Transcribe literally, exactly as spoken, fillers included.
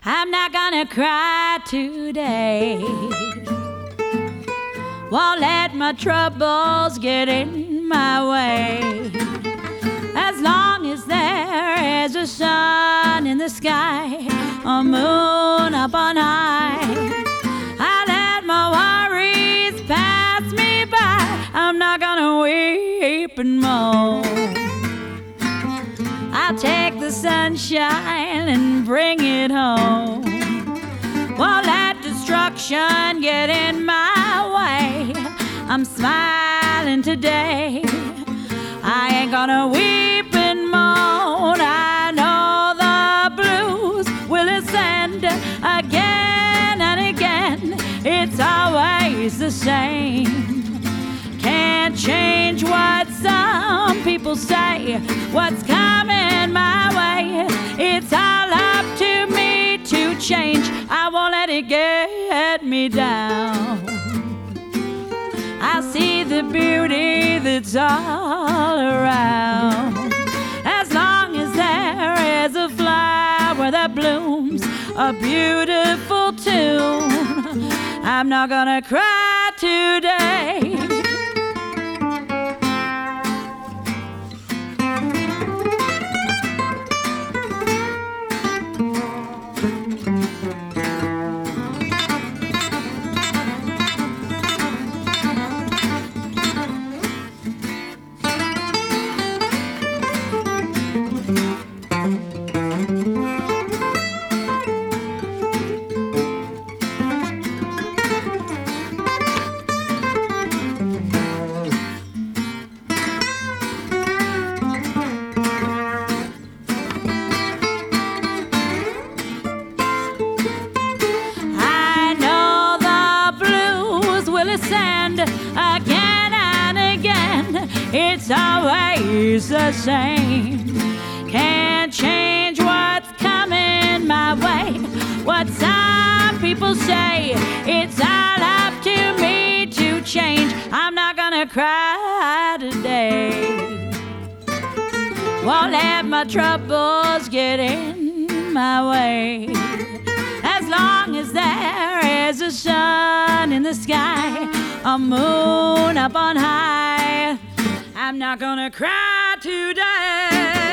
I'm not gonna cry today. Won't let my troubles get in my way. As long as there is a sun in the sky, a moon up on high, I let my worries pass me by. I'm not gonna weep and moan. I'll take the sunshine and bring it home. Won't let destruction get in my way. I'm smiling today. I ain't gonna weep and moan. I know the blues will ascend again and again. It's always the same. Can't change what some people say. What's coming my way? It's all up to me to change. I won't let it get me down. I see the beauty that's all around. As long as there is a flower that blooms a beautiful tune, I'm not gonna cry today. Send again and again. It's always the same. Can't change what's coming my way. What some people say, it's all up to me to change. I'm not gonna cry today. Won't let my troubles get in my way. As long as there is a sun in the sky, a moon up on high, I'm not gonna cry today.